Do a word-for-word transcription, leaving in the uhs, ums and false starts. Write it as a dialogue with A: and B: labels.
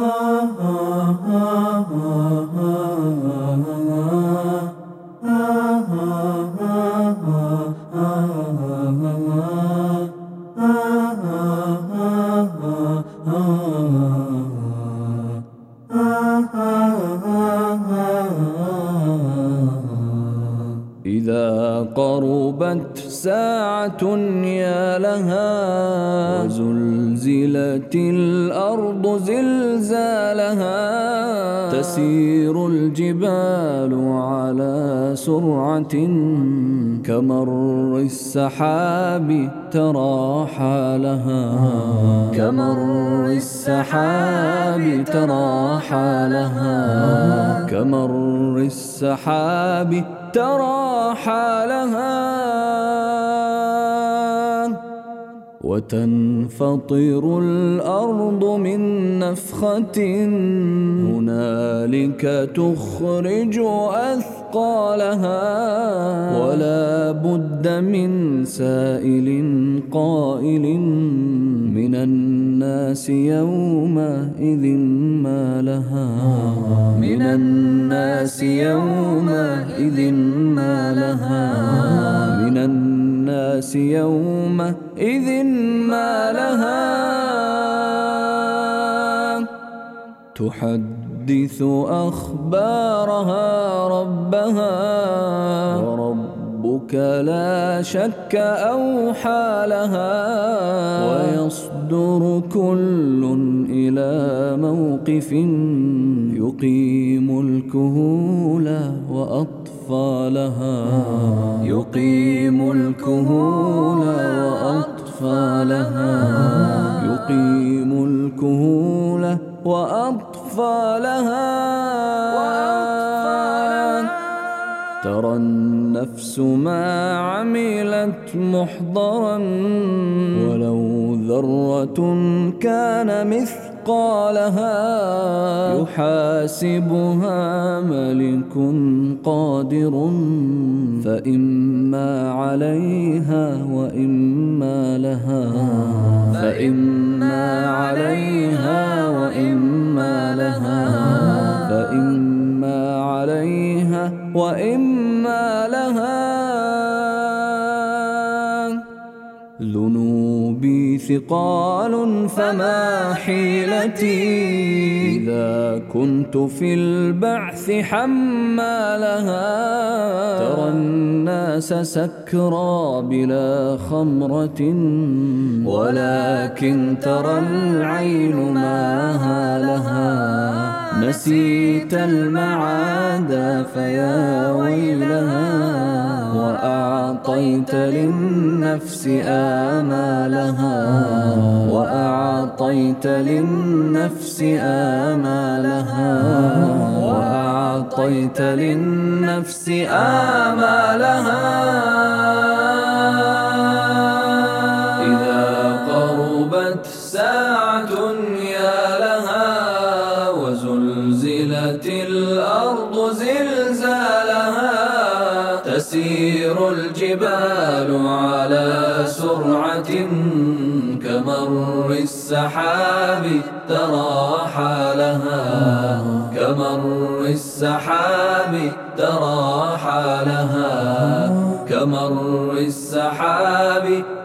A: إذا قربت ساعة يا لها وزلزلت الأرض زلزالها تسير الجبال على سرعة كمر السحاب ترى حالها كمر السحاب ترى حالها كمر السحاب ترى حالها وتنفطر الأرض من نفخة هنالك تخرج أثقالها ولا بد من سائل قائل من الناس يومئذ ما لها من الناس يومئذ ما لها من الناس يومئذ ما لها تحدث أخبارها ربها وربك لا شك أوحى لها ويصدر كل إلى موقف يقيم الكهول وأطفالها يقيم الكهول وأطفالها يقيم الكهول وأطفالها ترى النفس ما عملت محضرا ولو ذرة كان مثقالها يحاسبها ملك قادر فإما عليها وإما لها فإما عليها وإما لها فإما عليها وإما لها ذنوبي ثقال فما حيلتي إذا كنت في البعث حمالها ترى الناس سكرى بلا خمرة ولكن ترى العين ماها لها نسيت المعاد فيا ويلها وأعطيت للنفس آمالها وأعطيت للنفس آمالها وأعطيت للنفس آمالها إذا قربت ساعة يا لها وزلزلت الأرض زلزالها تسير الجبال على سرعة كمر السحاب ترى حالها كمر السحاب ترى حالها كمر السحاب